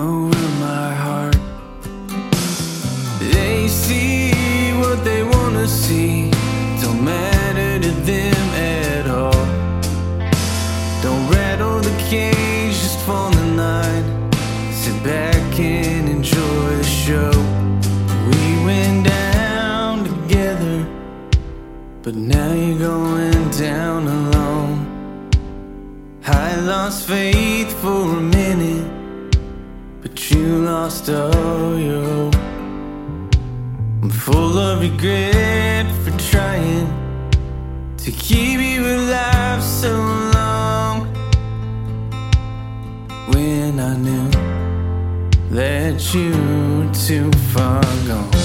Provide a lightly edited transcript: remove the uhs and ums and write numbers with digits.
over my heart. They see what they wanna see, don't matter to them at all. Don't rattle the cage just for the night. Sit back and enjoy the show. We went down together, but now you're going down alone. I lost faith for a minute, but you lost all your hope. I'm full of regret for trying to keep you alive so long, when I knew that you were too far gone.